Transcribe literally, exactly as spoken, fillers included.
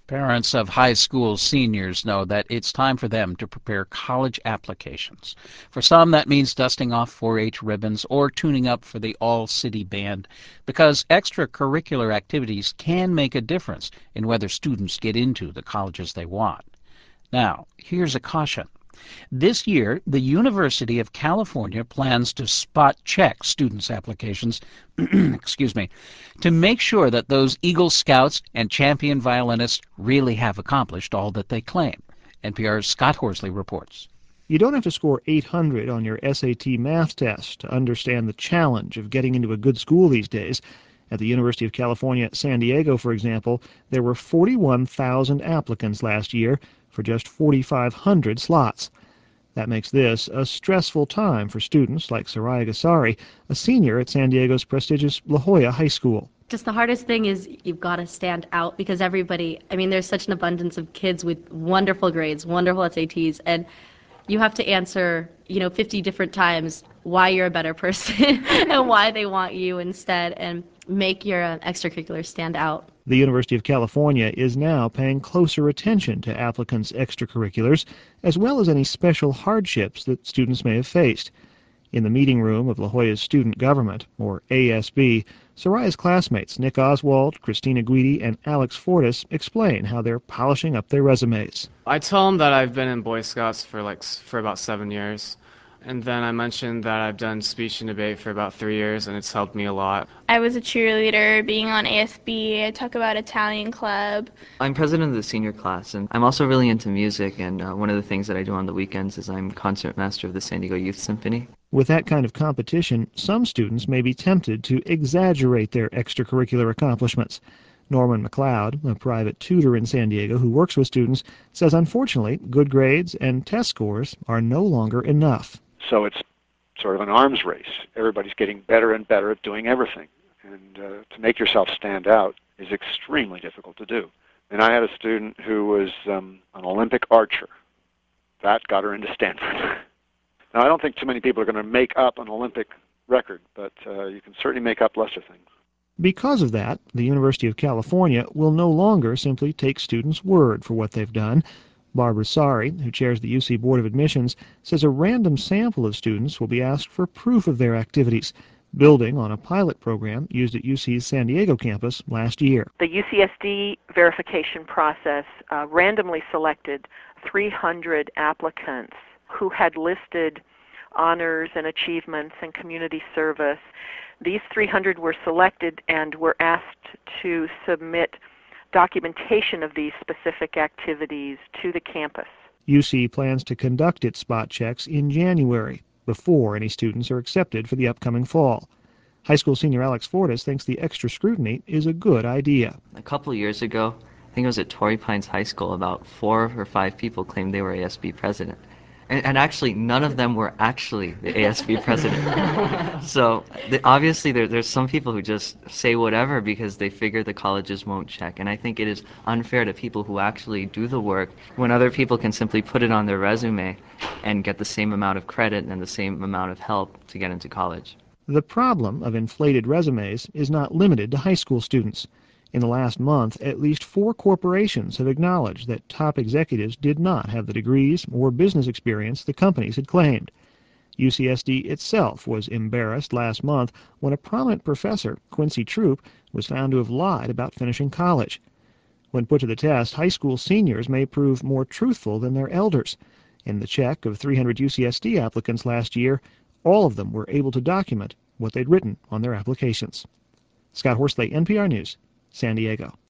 Parents of high school seniors know that it's time for them to prepare college applications. For some, that means dusting off four H ribbons or tuning up for the all-city band, because extracurricular activities can make a difference in whether students get into the colleges they want. Now, here's a caution. This year, the University of California plans to spot check students' applications excuse me, to make sure that those Eagle Scouts and champion violinists really have accomplished all that they claim. N P R's Scott Horsley reports. You don't have to score eight hundred on your S A T math test to understand the challenge of getting into a good school these days. At the University of California, San Diego, for example, there were forty-one thousand applicants last year for just forty-five hundred slots. That makes this a stressful time for students like Soraya Gassari, a senior at San Diego's prestigious La Jolla High School. Just the hardest thing is you've got to stand out because everybody, I mean, there's such an abundance of kids with wonderful grades, wonderful S A Ts, and you have to answer, you know, fifty different times why you're a better person and why they want you instead, and make your uh, extracurriculars stand out. The University of California is now paying closer attention to applicants' extracurriculars, as well as any special hardships that students may have faced. In the meeting room of La Jolla's Student Government, or A S B, Soraya's classmates Nick Oswald, Christina Guidi, and Alex Fortis explain how they're polishing up their resumes. I tell them that I've been in Boy Scouts for like for about seven years. And then I mentioned that I've done speech and debate for about three years, and it's helped me a lot. I was a cheerleader, being on A S B. I talk about Italian club. I'm president of the senior class, and I'm also really into music, and uh, one of the things that I do on the weekends is I'm concertmaster of the San Diego Youth Symphony. With that kind of competition, some students may be tempted to exaggerate their extracurricular accomplishments. Norman McLeod, a private tutor in San Diego who works with students, says unfortunately good grades and test scores are no longer enough. So it's sort of an arms race. Everybody's getting better and better at doing everything. And uh, to make yourself stand out is extremely difficult to do. And I had a student who was um, an Olympic archer. That got her into Stanford. Now, I don't think too many people are going to make up an Olympic record, but uh, you can certainly make up lesser things. Because of that, the University of California will no longer simply take students' word for what they've done. Barbara Sari, who chairs the U C Board of Admissions, says a random sample of students will be asked for proof of their activities, building on a pilot program used at U C's San Diego campus last year. The U C S D verification process uh, randomly selected three hundred applicants who had listed honors and achievements and community service. These three hundred were selected and were asked to submit documentation of these specific activities to the campus. U C plans to conduct its spot checks in January, before any students are accepted for the upcoming fall. High school senior Alex Fortis thinks the extra scrutiny is a good idea. A couple of years ago, I think it was at Torrey Pines High School, about four or five people claimed they were A S B president. And, and actually, none of them were actually the A S B president. So the, obviously, there, there's some people who just say whatever because they figure the colleges won't check. And I think it is unfair to people who actually do the work when other people can simply put it on their resume and get the same amount of credit and the same amount of help to get into college. The problem of inflated resumes is not limited to high school students. In the last month, at least four corporations have acknowledged that top executives did not have the degrees or business experience the companies had claimed. U C S D itself was embarrassed last month when a prominent professor, Quincy Troop, was found to have lied about finishing college. When put to the test, high school seniors may prove more truthful than their elders. In the check of three hundred U C S D applicants last year, all of them were able to document what they'd written on their applications. Scott Horsley, N P R News, San Diego.